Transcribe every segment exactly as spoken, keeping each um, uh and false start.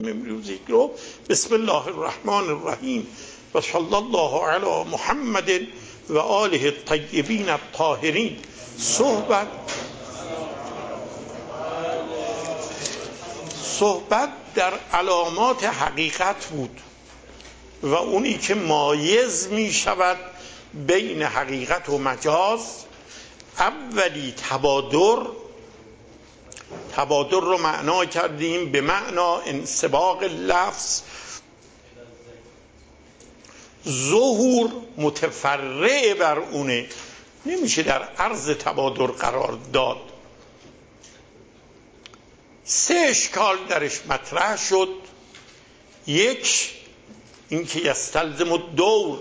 امروزی رو بسم الله الرحمن الرحیم و صلی الله علی محمد و آله الطیبین الطاهرین. صحبت صحبت در علامات حقیقت بود و اونی که مایز می شود بین حقیقت و مجاز. اولی تبادر تبادر رو معنا کردیم به معنا انسباق لفظ. ظهور متفرع بر اونه، نمیشه در عرض تبادر قرار داد. سه اشکال درش مطرح شد. یک، اینکه یستلزم الدور.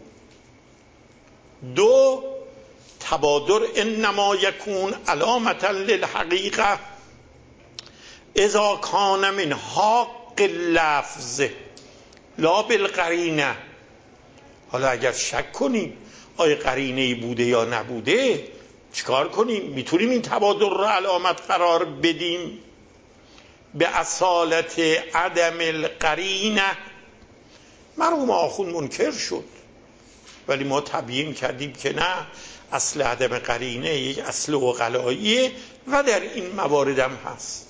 دو، تبادر انما یکون علامتا للحقیقه اذا کان من حق اللفظ لا بالقرینه. حالا اگر شک کنیم آیا قرینه‌ای بوده یا نبوده چیکار کنیم؟ میتونیم این تبادر رو علامت قرار بدیم به اصالت عدم القرینه. مرحوم آخوند منکر شد، ولی ما تبیین کردیم که نه، اصل عدم قرینه یک اصل عقلاییه و در این موارد هم هست.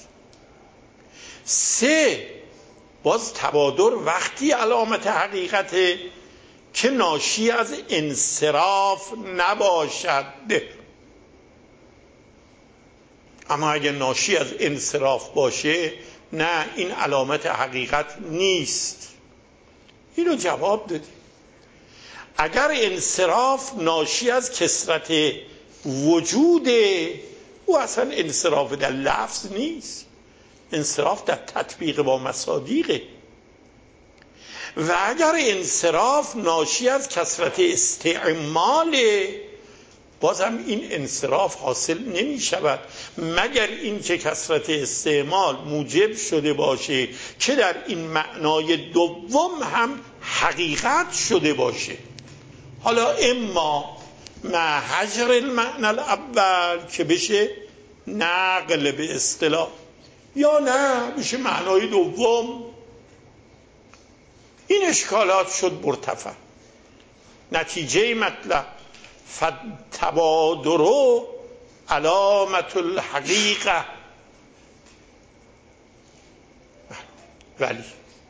سه، باز تبادر وقتی علامت حقیقته که ناشی از انصراف نباشد. اما اگر ناشی از انصراف باشه نه، این علامت حقیقت نیست. اینو جواب دادیم. اگر انصراف ناشی از کثرت وجوده، او اصلا انصراف در لفظ نیست، انصراف در تطبیق با مصادیقه. و اگر انصراف ناشی از کثرت استعماله، بازم این انصراف حاصل نمی شود مگر این که کثرت استعمال موجب شده باشه که در این معنای دوم هم حقیقت شده باشه. حالا اما مع حجر المعنى الاول که بشه نقل به اصطلاح، یا نه بشه معنای دوم. این اشکالات شد مرتفع. نتیجه مطلب فتبادر علامت الحقیقه. ولی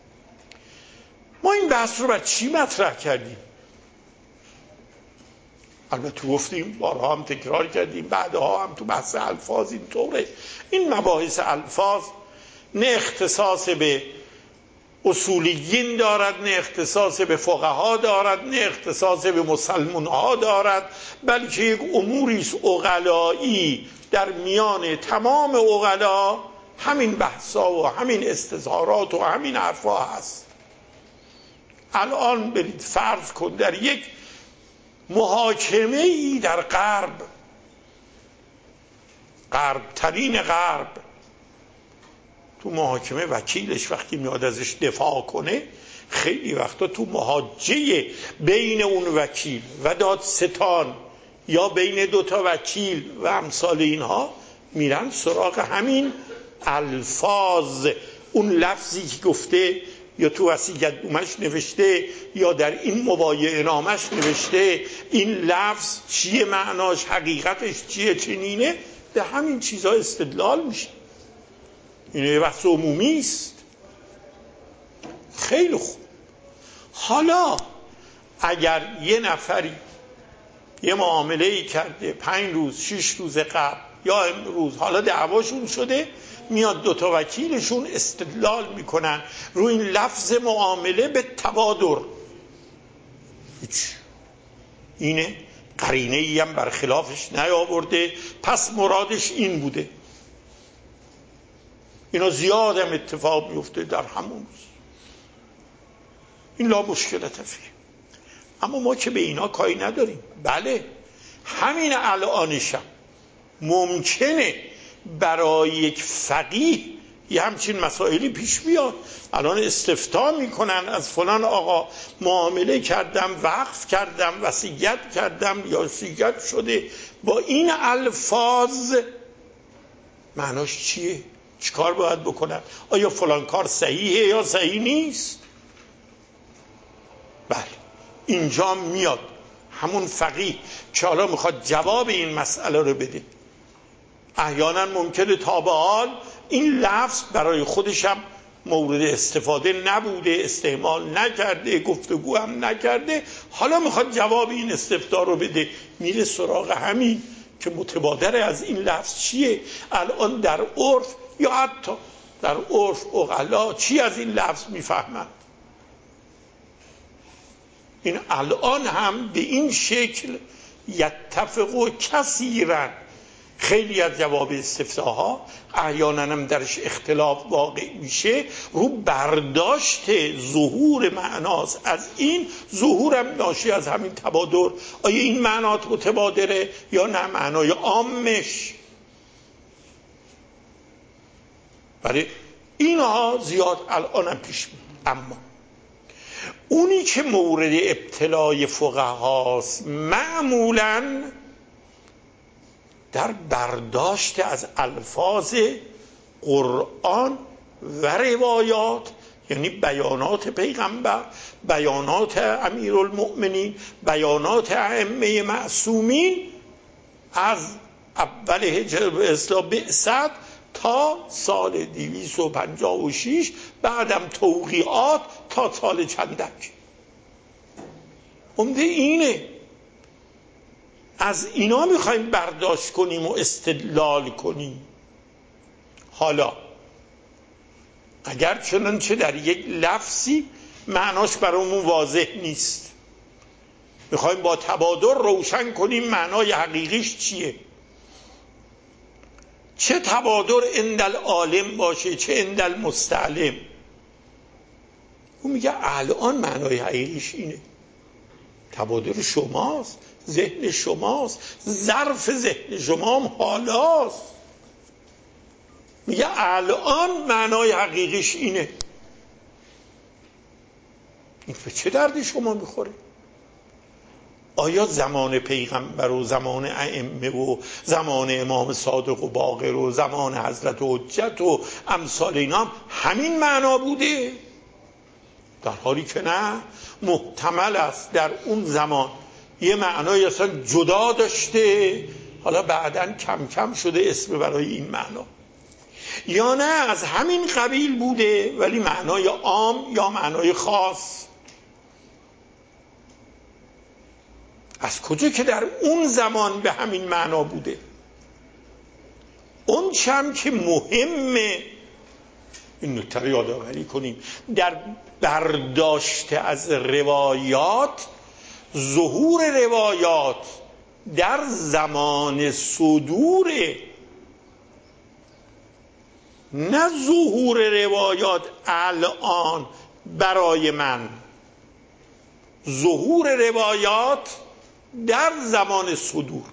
ما این بحث رو بر چی مطرح کردیم؟ البته گفتیم، بارها هم تکرار کردیم، بعدها هم تو بحث الفاظ اینطوره. این مباحث الفاظ نه اختصاص به اصولیین دارد، نه اختصاص به فقها دارد، نه اختصاص به مسلمون ها دارد، بلکه یک اموریست عقلایی در میان تمام عقلا. همین بحثا و همین استظهارات و همین حرفا هست. الان برید فرض کن در یک محاکمه ای در غرب، غرب ترین غرب، تو محاکمه وکیلش وقتی میاد ازش دفاع کنه، خیلی وقتا تو محاجه بین اون وکیل و دادستان یا بین دوتا وکیل و امثال اینها میرن سراغ همین الفاظ. اون لفظی که گفته یا تو وصیت‌نامه‌اش نوشته یا در این مبایعه نامه‌اش نوشته، این لفظ چیه، معناش، حقیقتش چیه، چنینه، به همین چیزها استدلال میشه. این یه بحث عمومی است. خیلی خوب. حالا اگر یه نفری یه معامله‌ای کرده پنج روز شش روز قبل یا امروز، حالا دعواشون شده، میاد دوتا وکیلشون استدلال میکنن روی این لفظ معامله به تبادر. اینه، قرینه ای هم برخلافش نیاورده، پس مرادش این بوده. اینا زیاد هم اتفاق میفته در همون روز. این لا مشکلت فیه. اما ما که به اینا کاری نداریم. بله، همین الانشم ممکنه برای یک فقیه یه همچین مسائلی پیش بیاد. الان استفتاء میکنن از فلان آقا معامله کردم، وقف کردم، وصیت کردم یا وصیت شده با این الفاظ، معناش چیه؟ چیکار باید بکنن؟ آیا فلان کار صحیحه یا صحیح نیست؟ بله، اینجا میاد همون فقیه که حالا میخواد جواب این مسئله رو بده. احیانا ممکنه تا به حال این لفظ برای خودش هم مورد استفاده نبوده، استعمال نکرده، گفتگو هم نکرده، حالا میخواد جواب این استفسار رو بده، میره سراغ همین که متبادر از این لفظ چیه. الان در عرف یا حتی در عرف عقلا چی از این لفظ میفهمن؟ این الان هم به این شکل یتفقوا کثیرا، خیلی از جواب استفسارها احیانا هم درش اختلاف واقع میشه رو برداشت ظهور معناست. از این ظهورم ناشی از همین تبادر. آیا این معنات متبادره یا نه معنای عامش؟ ولی اینها زیاد الان هم پیش میاد. اما اونی که مورد ابتلای فقهاست معمولاً در برداشت از الفاظ قرآن و روایات، یعنی بیانات پیغمبر، بیانات امیرالمؤمنین، بیانات ائمه معصومین از اول هجرت اسلام بعثت تا سال دویست و پنجاه و شش، بعدم توقیعات تا سال چندک. عمده اینه، از اینا میخوایم برداشت کنیم و استدلال کنیم. حالا اگر چنانچه در یک لفظی معناش برامون واضح نیست، میخوایم با تبادر روشن کنیم معنای حقیقیش چیه، چه تبادر عند العالم باشه چه عند المستعلم، اون میگه الان معنای حقیقیش اینه، تبادر شماست، ذهن شماست، ظرف ذهن شما هم حالاست، میگه الان معنای حقیقیش اینه. این به چه دردی شما میخوره؟ آیا زمان پیغمبر و زمان ائمه و زمان امام صادق و باقر و زمان حضرت حجت و امثال اینا هم همین معنا بوده؟ در حالی که نه، محتمل است در اون زمان یه معنای اصلا جدا داشته، حالا بعداً کم کم شده اسم برای این معنا، یا نه از همین قبیل بوده ولی معنای عام یا معنای خاص. از کجا که در اون زمان به همین معنا بوده؟ اون چم که مهمه این نکته یادآوری کنیم، در برداشت از روایات، ظهور روایات در زمان صدوره، نه ظهور روایات الان برای من، ظهور روایات در زمان صدور.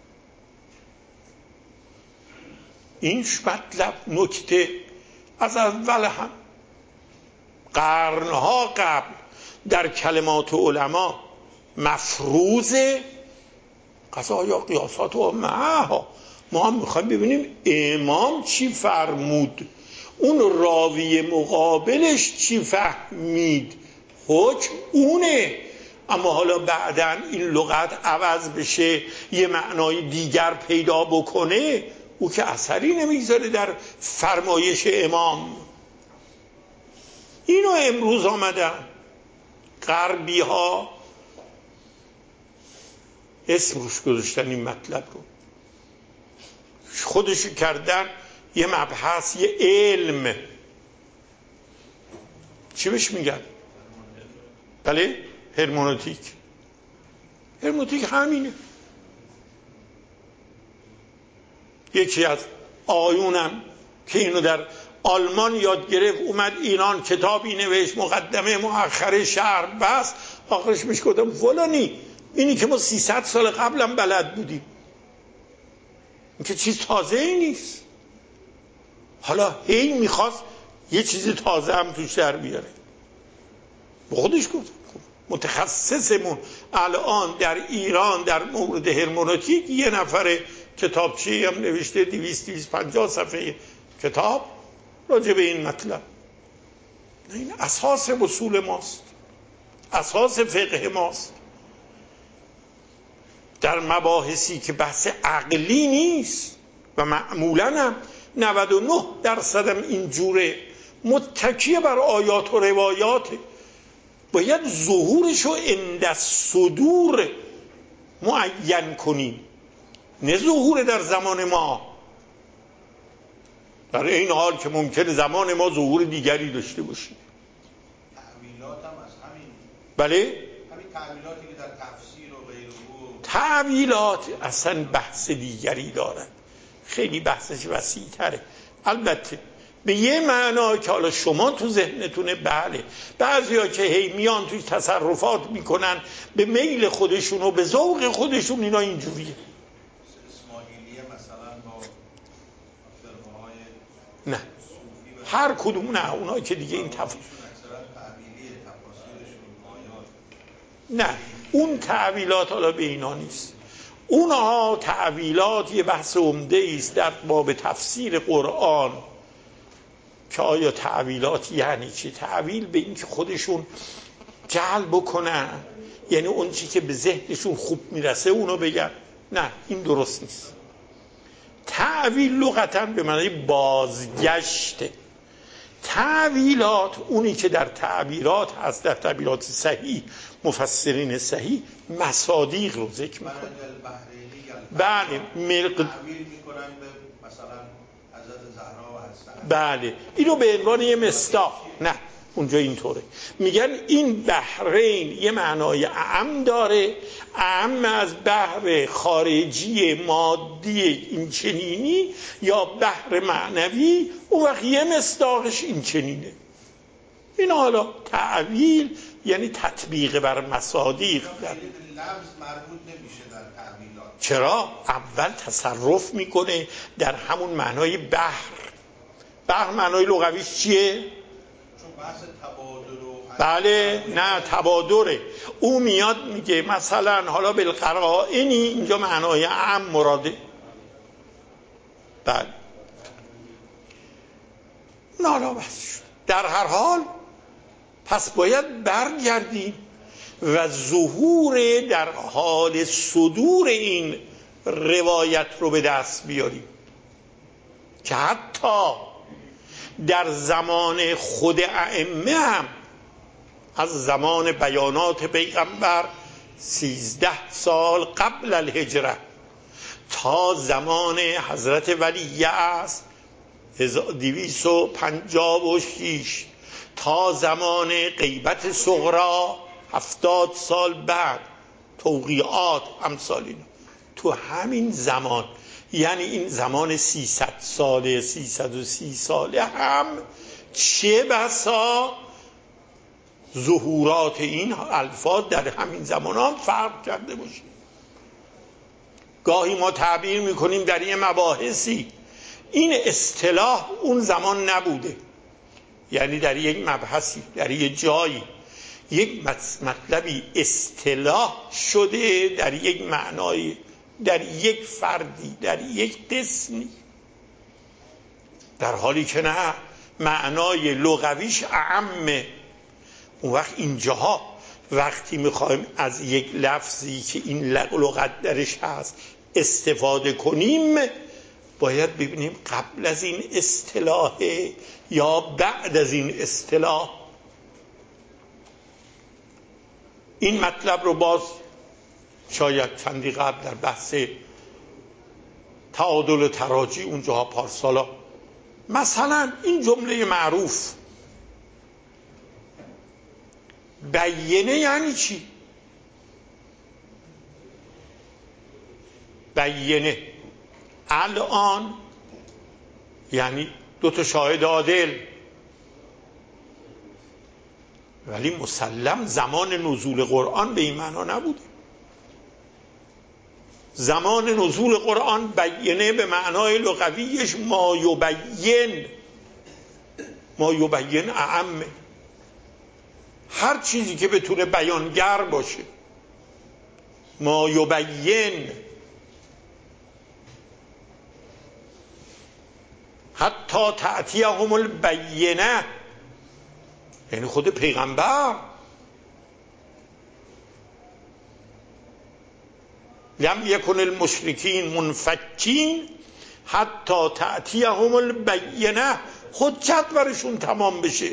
این مطلب نکته از اول هم قرنها قبل در کلمات علما مفروضه، قضا یا قیاسات و معها. ما هم میخوایم ببینیم امام چی فرمود، اون راوی مقابلش چی فهمید، حکم اونه. اما حالا بعداً این لغت عوض بشه یه معنای دیگر پیدا بکنه، او که اثری نمیذاره در فرمایش امام. اینو امروز آمدن غربی ها اسم روش گذاشتن، این مطلب رو خودش کردن یه مبحث، یه علم، چی بهش میگن؟ بله، هرمنوتیک. هرمنوتیک همینه. یکی از آیونم که اینو در آلمان یاد گرفت اومد ایران، کتابی نوشت مقدمه مؤخره شرح بس، آخرش میش گفتم فلانی اینی که ما سیصد سال قبلم بلد بودیم، این که چیز تازه ای نیست. حالا هی میخواست یه چیز تازه هم توش در بیاره. با خودش گفت متخصصمون الان در ایران در مورد هرمنوتیک یه نفر کتابچه‌ای هم نوشته، دویست دویست و پنجاه صفحه کتاب، راجع به این مطلب. این اساس اصول ماست، اساس فقه ماست. در مباحثی که بحث عقلی نیست و معمولاً هم نود و نه درصد هم اینجوره، متکی بر آیات و روایات، باید ظهورشو عند صدور معین کنیم، نه ظهور در زمان ما. در این حال که ممکنه زمان ما ظهور دیگری داشته باشه. تعویلات هم از همین، بله؟ همین تعویلاتی که در تفسیر و غیره و تعویلات اصلا بحث دیگری دارن، خیلی بحثش وسیع تره. البته به یه معنا که حالا شما تو ذهنتونه، بله، بعضیا که هی میان توی تصرفات میکنن به میل خودشون و به ذوق خودشون، اینا اینجوریه. اسماعیلیه مثلا با فرقه‌های نه هر کدوم، نه اونا که دیگه این تفاوت، نه اون تعویلات حالا به اینا نیست. اونها تعویلات یه بحث عمده است در باب تفسیر قرآن، که آیا تعویلات یعنی چی؟ تعویل به این که خودشون جعل بکنن، یعنی اون چی که به ذهنشون خوب میرسه اونو بگن. نه این درست نیست. تعویل لغتاً به معنی بازگشته. تعویلات اونی که در تعبیرات هست، در تعبیرات صحیح مفسرین صحیح مصادیق رو ذکر میکنن. بله ملق تعویل میکنن به مثلا حضرت زهرا و حضرت، بله اینو به عنوان یه مصداق. نه اونجا اینطوره، میگن این بحرین یه معنای اعم داره، اعم از بحر خارجی مادی این چنینی یا بحر معنوی، اون وقت یه مصداقش این چنینه. این حالا تعویل یعنی تطبیق بر مصادیق. لفظ مربوط نمیشه در تعویلات. چرا؟ اول تصرف میکنه در همون معنای بحر. بحر معنای لغویش چیه؟ چون بحث تبادل و بله نه تبادره. او میاد میگه مثلا حالا بالقرائنی اینجا معنای اعم مراده. بله نه بس در هر حال پس باید برگردیم و ظهور در حال صدور این روایت رو به دست بیاریم که حتی در زمان خود ائمه هم، از زمان بیانات پیغمبر سیزده سال قبل الهجره تا زمان حضرت ولی است دویست و پنجاه و شش تا زمان غیبت صغرا هفتاد سال بعد، توقیعات امثال اینا، تو همین زمان، یعنی این زمان سیصد ساله سیصد و سی ساله هم چه بسا ظهورات این الفاظ در همین زمان هم فرق کرده باشه. گاهی ما تعبیر میکنیم در این مباحثی این اصطلاح اون زمان نبوده، یعنی در یک مبحثی در یک جایی یک مطلبی اصطلاح شده در یک معنای، در یک فردی، در یک قسمی، در حالی که نه معنای لغویش اعمه. اون وقت اینجاها وقتی میخوایم از یک لفظی که این لغت درش هست استفاده کنیم، باید ببینیم قبل از این اصطلاحه یا بعد از این اصطلاح. این مطلب رو باز شاید چندی قبل در بحث تعادل و تراجی اونجاها پارسالا، مثلا این جمله معروف بیینه یعنی چی؟ بیینه الان یعنی دو تا شاهد عادل، ولی مسلم زمان نزول قرآن به این معنا نبوده. زمان نزول قرآن بیینه به معنای لغویش ما یبین، ما یبین اعمه، هر چیزی که بتونه بیانگر باشه. ما یبین حتی تأتیهم البینه، یعنی خود پیغمبر. لم یکن المشرکین منفکین حتی تأتیهم البینه، حجت برشون تمام بشه.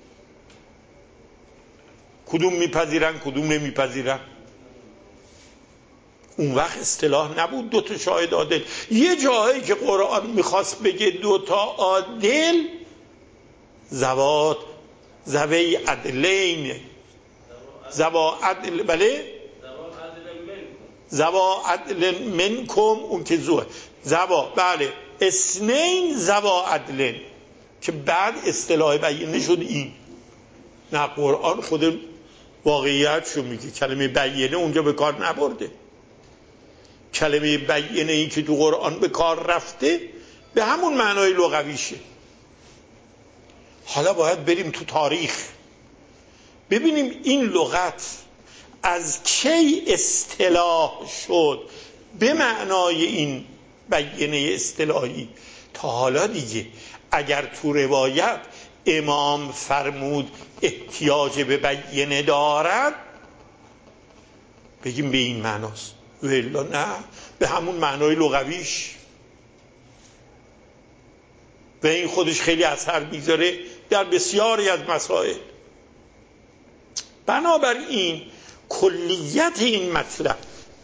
کدوم میپذیرن کدوم نمیپذیرن. اون وقت اصطلاح نبود دو تا شاهد عادل. یه جایی که قرآن میخواست بگه دو تا عادل، زوات زوی عدلین، زوا عدل، بله زوا عدل منکم، اون که زوه زوا، بله اسنین زوا عدلین، که بعد اصطلاح بیانه شد این. نه، قرآن خود واقعیت شو میگه، کلمه بیانه اونجا به کار نبرده. کلمه بیانه ای که تو قرآن به کار رفته به همون معنای لغویشه. حالا باید بریم تو تاریخ ببینیم این لغت از کی اصطلاح شد به معنای این بیانه اصطلاحی. تا حالا دیگه اگر تو روایت امام فرمود احتیاج به بیانه دارد، بگیم به این معناست، و الا نه، به همون معنای لغویش. و این خودش خیلی اثر میذاره در بسیاری از مسائل. بنابراین کلیت این مطلب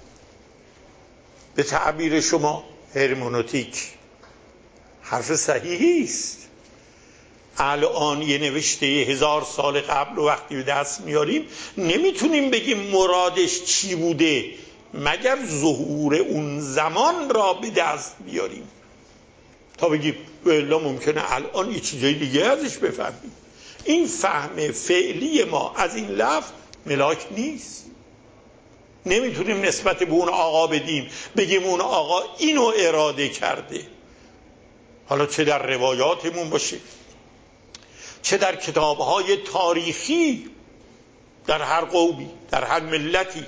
به تعبیر شما هرمنوتیک حرف صحیحی است. الان یه نوشته هزار سال قبل و وقتی به دست میاریم نمیتونیم بگیم مرادش چی بوده مگر ظهور اون زمان را به دست بیاریم تا بگیم والا ممکنه الان یه چیزای دیگه ازش بفهمیم. این فهم فعلی ما از این لفظ ملاک نیست. نمیتونیم نسبت به اون آقا بدیم بگیم اون آقا اینو اراده کرده. حالا چه در روایاتمون باشه چه در کتابهای تاریخی در هر قومی در هر ملتی.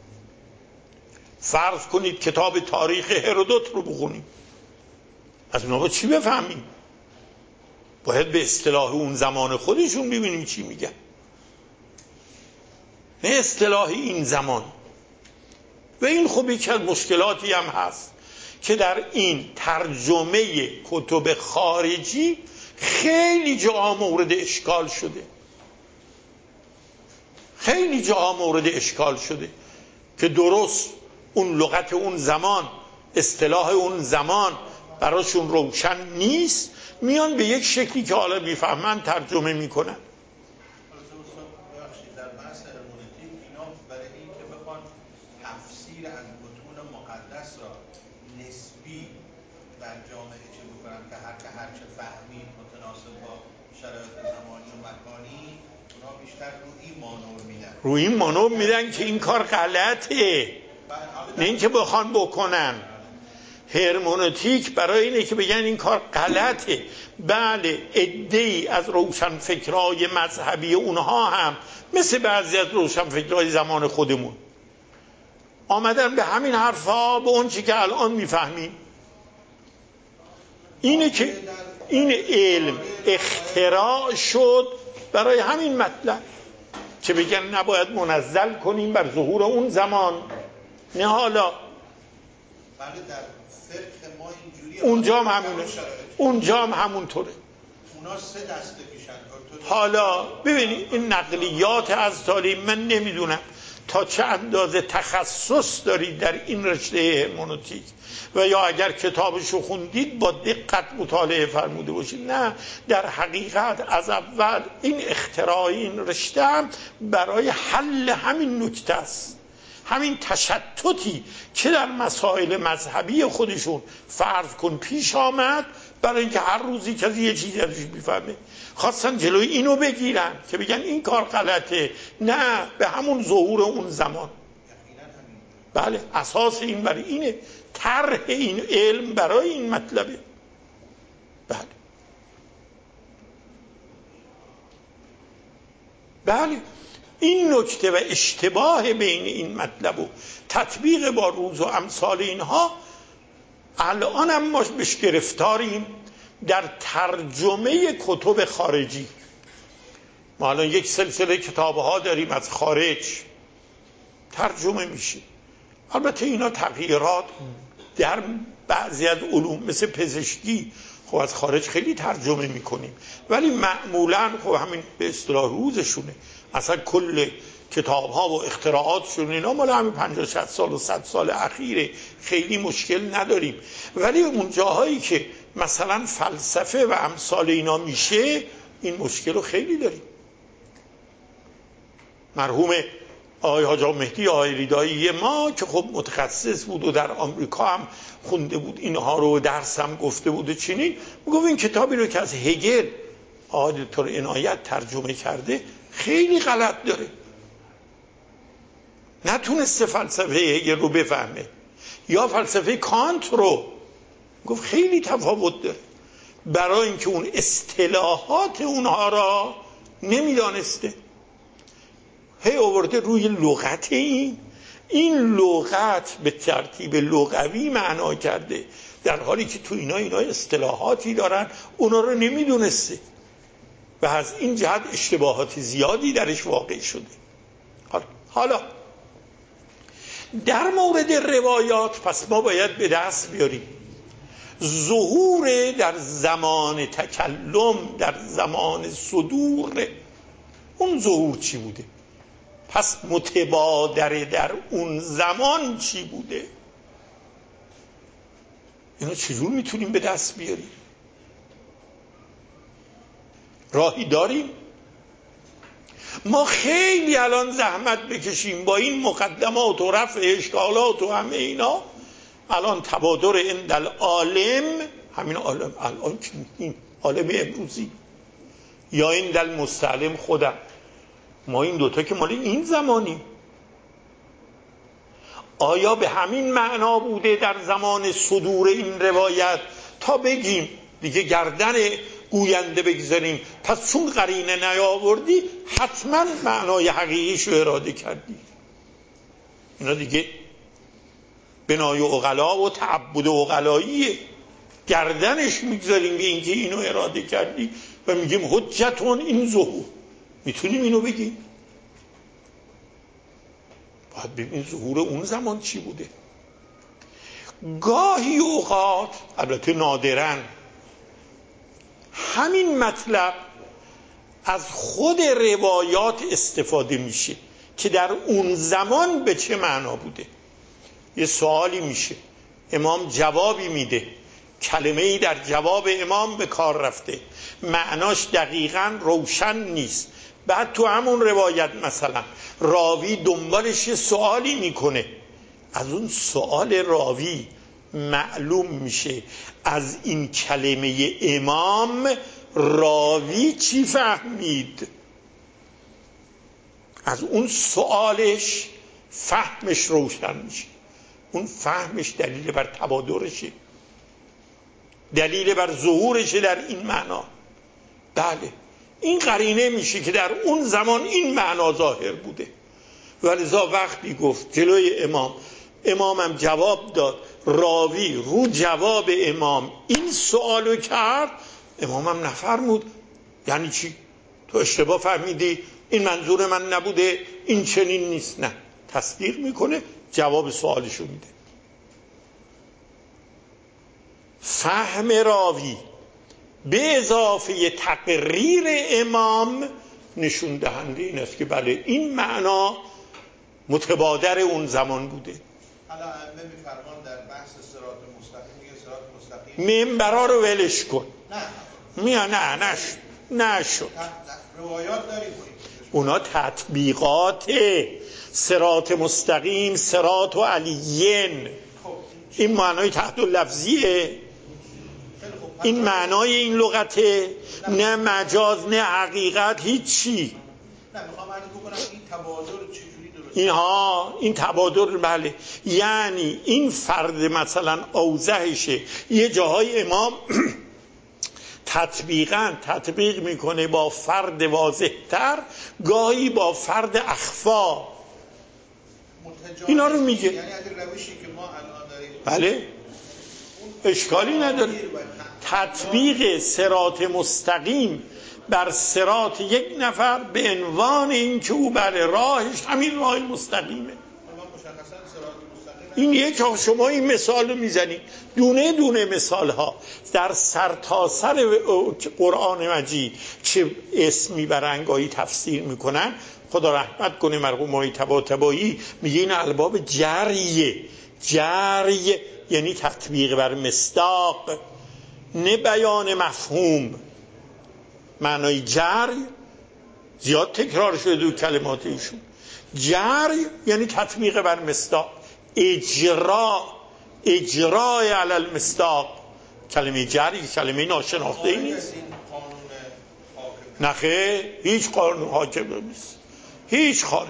فرض کنید کتاب تاریخ هرودوت رو بخونیم، از اونها چی بفهمیم؟ باید به اصطلاح اون زمان خودشون ببینیم چی میگن، نه اصطلاح این زمان. و این خب یک از مشکلاتی هم هست که در این ترجمه کتب خارجی خیلی جاها مورد اشکال شده، خیلی جاها مورد اشکال شده که درست اون لغت اون زمان، اصطلاح اون زمان براشون روشن نیست، میان به یک شکلی که حالا میفهمن ترجمه میکنن. در بحث هرمنوتیک اینا برای این که بخوان تفسیر از متون مقدس را نسبی در جامعه چه بکنن که هر که هر چه فهمید متناسب با شرایط زمانی و مکانی، اونا بیشتر رو این مانور میدن رو این مانور میدن که این کار غلطه، نه اینکه بخوان بکنن. هرمنوتیک برای اینه که بگن این کار غلطه. بله عده‌ای از روشنفکرای مذهبی اونها هم مثل بعضی از روشنفکرای زمان خودمون آمدن به همین حرفا، به اون چی که الان میفهمیم. اینه که این علم اختراع شد برای همین مطلب که بگن نباید منزل کنیم بر ظهور اون زمان، نه حالا اونجا هم همونه، اونجا هم همونطوره. اونا سه دسته میشن. حالا ببینید این نقلیات از تاریخ من نمیدونم تا چه اندازه تخصص دارید در این رشته هرمنوتیک و یا اگر کتابشو خوندید با دقت مطالعه فرموده باشید. نه، در حقیقت از اول این اختراع این رشته هم برای حل همین نکته است، همین تشتتی که در مسائل مذهبی خودشون فرض کن پیش آمد، برای اینکه هر روزی کسی یه چیزی ازش میفهمه خواستن جلوی اینو بگیرن که بگن این کار غلطه. نه، به همون ظهور اون زمان. بله، اساس این برای اینه، طرح این علم برای این مطلبه. بله بله این نکته و اشتباه بین این مطلب و تطبیق با روز و امثال اینها الان هم ما بهش گرفتاریم در ترجمه کتب خارجی. ما الان یک سلسله کتاب‌ها داریم از خارج ترجمه میشه. البته اینا تغییرات در بعضی از علوم مثل پزشکی خب از خارج خیلی ترجمه میکنیم، ولی معمولا خب همین به اصطلاح روزشونه. اصلا کل کتاب‌ها و اختراعاتشون اینا مال همین پنجاه شصت سال و صد سال اخیره، خیلی مشکل نداریم. ولی اون جاهایی که مثلا فلسفه و امثال اینا میشه این مشکل رو خیلی داریم. مرحوم آقای حاج آقا مهدی آیریدایی ما که خب متخصص بود و در آمریکا هم خونده بود اینها رو، درس هم گفته بود و چنین، میگفت این کتابی رو که از هگل آقای دکتر عنایت ترجمه کرده خیلی غلط داره، نتونسته فلسفه هگل رو بفهمه، یا فلسفه کانت رو. گفت خیلی تفاوت داره، برای اینکه اون اصطلاحات اونها را نمیدانسته. هی آورده روی لغت این این لغت به ترتیب لغوی معنا کرده، در حالی که تو اینا اینا اصطلاحاتی دارن اونا رو نمیدونسته و از این جهت اشتباهات زیادی درش واقع شده. حالا در مورد روایات پس ما باید به دست بیاریم ظهور در زمان تکلم، در زمان صدور، اون ظهور چی بوده؟ پس متبادر در اون زمان چی بوده؟ اینو چجور میتونیم به دست بیاریم؟ راهی داریم؟ ما خیلی الان زحمت بکشیم با این مقدمات و رفع اشکالات و همه اینا، الان تبادر عند العالم، همین عالم الان این عالم امروزی یا عند المستعلم خودم، ما این دوتا که مال این زمانیم. آیا به همین معنا بوده در زمان صدور این روایت تا بگیم دیگه گردن گوینده بگذاریم پس چون قرینه نیاوردی حتما معنای حقیقیشو اراده کردی؟ اینا دیگه بنای عقلا و تعبد عقلاییه، گردنش میگذاریم به اینکه اینو اراده کردی و میگیم حجتون این ظهور. میتونیم اینو بگیم؟ باید ببین ظهور اون زمان چی بوده. گاهی اوقات، البته نادرن، همین مطلب از خود روایات استفاده میشه که در اون زمان به چه معنا بوده. یه سوالی میشه، امام جوابی میده، کلمه‌ای در جواب امام به کار رفته، معناش دقیقاً روشن نیست، بعد تو همون روایت مثلا راوی دنبالش یه سوالی میکنه، از اون سوال راوی معلوم میشه از این کلمه امام راوی چی فهمید، از اون سوالش فهمش روشن میشه. اون فهمش دلیل بر تبادرشه، دلیل بر ظهورشه در این معنا. بله این قرینه میشه که در اون زمان این معنا ظاهر بوده و لذا وقتی گفت جلوی امام، امامم جواب داد، راوی رو جواب امام این سوالو کرد، امامم نفرمود یعنی چی؟ تو اشتباه فهمیدی، این منظور من نبوده، این چنین نیست. نه، تصدیق میکنه، جواب سوالشو میده. فهم راوی به اضافه تقریر امام نشون دهنده این است که بله این معنا متبادر اون زمان بوده. حالا ائمه می‌فرمان در بحث صراط مستقیم، یه صراط مستقیم منبرا رو ولش کن. نه میا نه نش نشد. روایات داریم اونا تطبیقات صراط مستقیم، صراط و علیین. این معنای تحت لفظیه، این معنای این لغته، نه مجاز نه حقیقت، هیچی. نه میخوام عرض بکنم این تبادر چجوری درست اینها این تبادر بله، یعنی این فرد مثلا اوضحشه، یه جاهای امام تطبیقاً تطبیق میکنه با فرد واضح‌تر، گاهی با فرد اخفا، اینا رو میگه. یعنی از روشی که ما الان داریم بله اشکالی نداره. تطبیق صراط مستقیم بر صراط یک نفر به عنوان این که او بر راهش همین راه مستقیمه. این یک شما این مثال رو میزنید، دونه دونه مثال ها در سرتاسر قرآن مجید چه اسمی برانگاهی تفسیر میکنن. خدا رحمت کنه مرحوم آقای طباطبایی، میگه این الباب جریه. جری یعنی تطبیق بر مصداق، نه بیان مفهوم. معنای جری زیاد تکرار شده دو کلمات ایشون. جری یعنی تطبیق بر مصداق، اجرا، اجرای علی المصداق. کلمه جری کلمه ناشناخته ای نیست. نخه هیچ قانون حاکم نیست، هیچ خارج.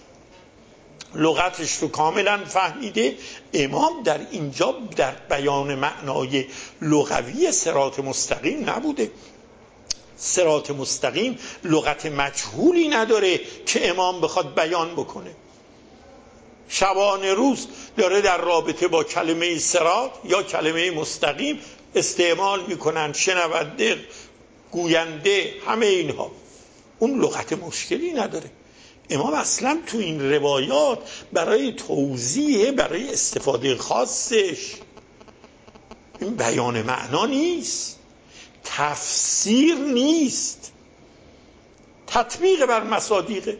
لغتش رو کاملا فهمیده. امام در اینجا در بیان معنای لغوی صراط مستقیم نبوده. صراط مستقیم لغت مجهولی نداره که امام بخواد بیان بکنه. شبانه روز داره در رابطه با کلمه صراط یا کلمه مستقیم استعمال میکنن، شنونده، گوینده، همه اینها. اون لغت مشکلی نداره. امام اصلا تو این روایات برای توضیح، برای استفاده خاصش، این بیان معنا نیست، تفسیر نیست، تطبیق بر مصادیقه.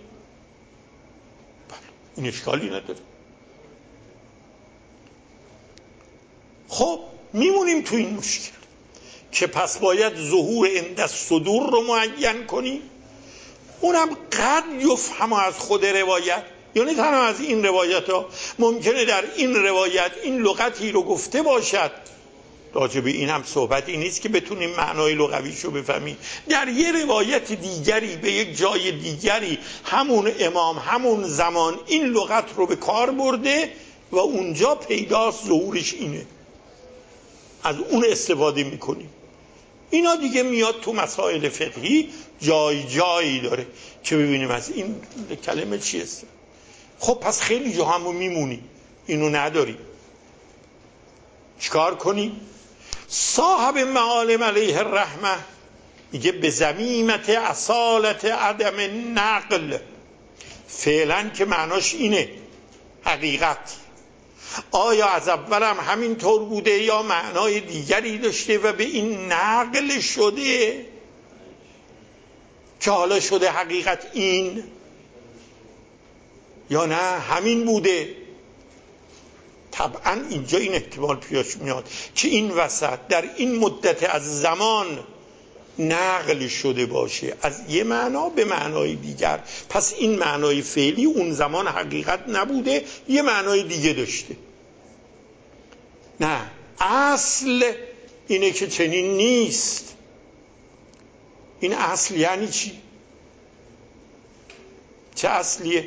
این اشکالی نداره. خب میمونیم تو این مشکل که پس باید ظهور عند الصدور رو معین کنیم. اونم قد یفهم از خود روایت، یعنی تنها از این روایت ها ممکنه در این روایت این لغتی رو گفته باشد. راجع به این هم صحبتی نیست که بتونیم معنای لغویش رو بفهمیم. در یه روایت دیگری به یک جای دیگری همون امام همون زمان این لغت رو به کار برده و اونجا پیداست ظهورش اینه، از اون استفاده میکنیم. اینا دیگه میاد تو مسائل فقهی جای جایی داره که ببینیم از این کلمه چی است. خب پس خیلی جا همو میمونی، اینو نداری، چیکار کنی؟ صاحب معالم علیه الرحمه میگه به ضمیمت اصالت عدم نقل. فعلا که معناش اینه حقیقت. آیا از اول هم همین طور بوده یا معنای دیگری داشته و به این نقل شده که حالا شده حقیقت این، یا نه همین بوده؟ طبعا اینجا این احتمال پیش میاد که این وسط در این مدت از زمان نقل شده باشه از یه معنا به معنای دیگر. پس این معنای فعلی اون زمان حقیقت نبوده، یه معنای دیگه داشته. نه، اصل اینه که چنین نیست. این اصل یعنی چی؟ چه اصلیه؟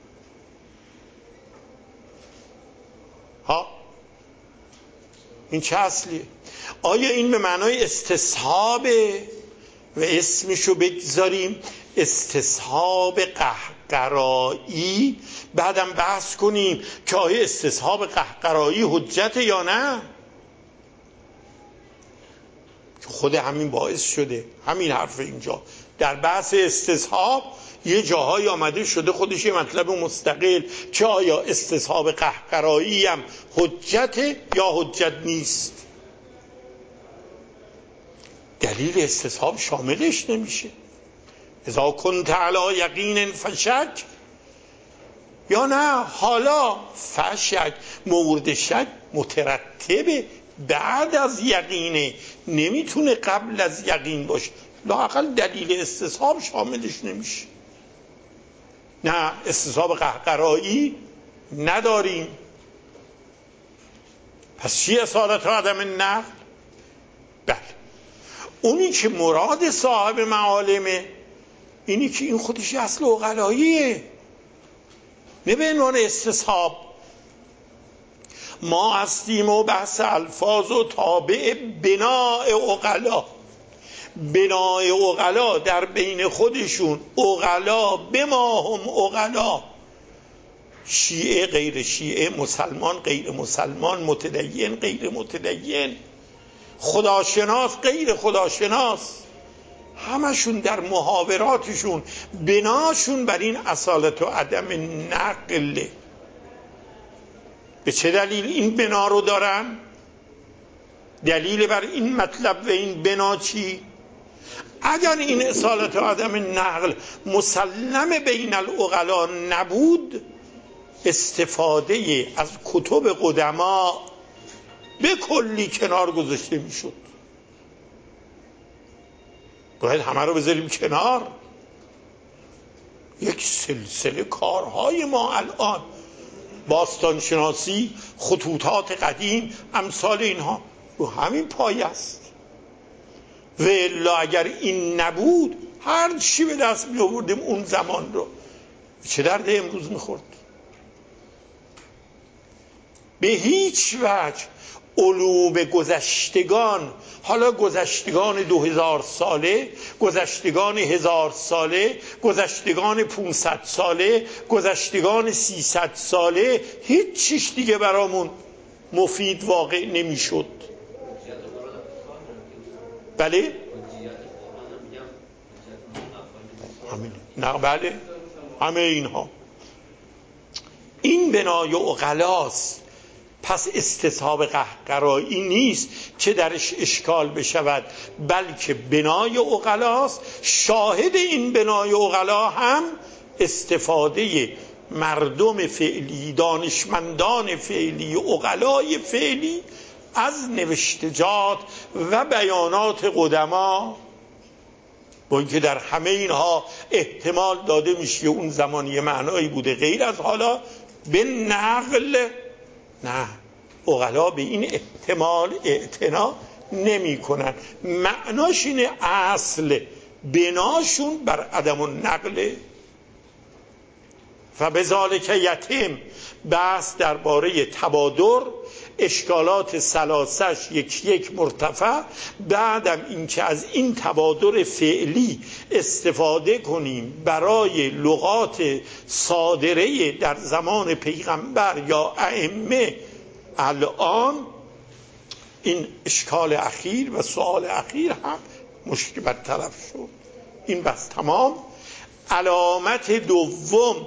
ها؟ این چه اصلیه؟ آیا این به معنای استصحابه و اسمشو بگذاریم استصحاب قهقرایی، بعدم بحث کنیم که آیا استصحاب قهقرایی حجت یا نه؟ خود همین باعث شده همین حرف اینجا در بحث استصحاب یه جاهای آمده شده خودش یه مطلب مستقل که آیا استصحاب قهقرایی هم حجت یا حجت نیست. دلیل استصحاب شاملش نمیشه. اذا کنت علی یقین فشک، یا نه حالا فشک مورد شک مترتبه بعد از یقینه، نمیتونه قبل از یقین باشه. لااقل دلیل استصحاب شاملش نمیشه. نه، استصحاب قهقرایی نداریم. پس چی اصالت و عدم نقل؟ بله، اونی که مراد صاحب معالمه اینی که این خودش اصل عقلاییه، نه به عنوان استصحاب. ما هستیم و بحث الفاظ و تابع بناء عقلا. بناء عقلا در بین خودشون عقلا به ما هم عقلا شیعه غیر شیعه، مسلمان غیر مسلمان، متدین غیر متدین، خداشناس غیر خداشناس، همشون در محاوراتشون بناشون بر این اصالت و عدم نقل. به چه دلیل این بنا رو دارن؟ دلیل بر این مطلب و این بنا چی؟ اگر این اصالت و عدم نقل مسلم بین العقلا نبود، استفاده از کتب قدما به کلی کنار گذاشته میشد. باید همه رو بذاریم کنار. یک سلسله کارهای ما الان، باستانشناسی، خطوطات قدیم، امثال اینها رو همین پایه است. و الا اگر این نبود، هر چی به دست می آوردیم اون زمان رو، چه درد امروز میخورد؟ به هیچ وجه علوم گذشتگان، حالا گذشتگان دو هزار ساله، گذشتگان هزار ساله، گذشتگان پونصد ساله، گذشتگان سیصد ساله، هیچ چیش دیگه برامون مفید واقع نمیشد. بله؟ همین. نه بله، همه اینها. این بنای عقلاست. پس استصحاب قهقرایی نیست که درش اشکال بشود، بلکه بنای عقلاست. شاهد این بنای عقلا هم استفاده مردم فعلی، دانشمندان فعلی، عقلای فعلی از نوشتجات و بیانات قدما، با اینکه در همه اینها احتمال داده میشه اون زمان یه معنایی بوده غیر از حالا به نقل، نه، عقلا به این احتمال اعتنا نمی کنن. معناش اینه اصل بناشون بر عدم النقل. و بذالک یتم بحث درباره تبادر، اشکالات ثلاثش یک یک مرتفع. بعدم اینکه از این تبادر فعلی استفاده کنیم برای لغات صادره در زمان پیغمبر یا ائمه الان، این اشکال اخیر و سوال اخیر هم مشکل برطرف شد. این بس تمام. علامت دوم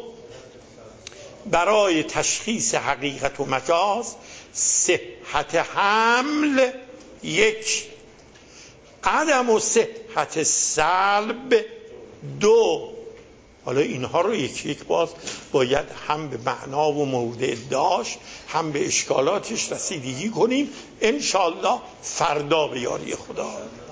برای تشخیص حقیقت و مجاز صحت حمل، یک، عدم و صحت سلب، دو. حالا اینها رو یک یک باز باید هم به معنا و مورد ادعاش هم به اشکالاتش رسیدگی کنیم، انشالله فردا به یاری خدا.